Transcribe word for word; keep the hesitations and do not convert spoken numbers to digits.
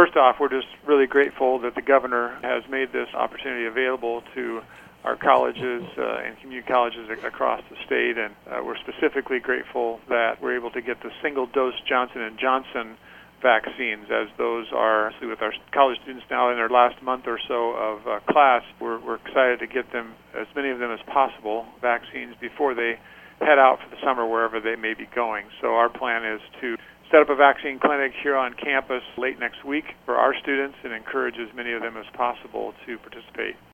first off, we're just really grateful that the governor has made this opportunity available to our colleges uh, and community colleges across the state, and uh, we're specifically grateful that we're able to get the single-dose Johnson and Johnson vaccines, as those are, with our college students now in their last month or so of uh, class. We're, we're excited to get them, as many of them as possible, vaccines before they head out for the summer wherever they may be going. So our plan is to set up a vaccine clinic here on campus late next week for our students and encourage as many of them as possible to participate.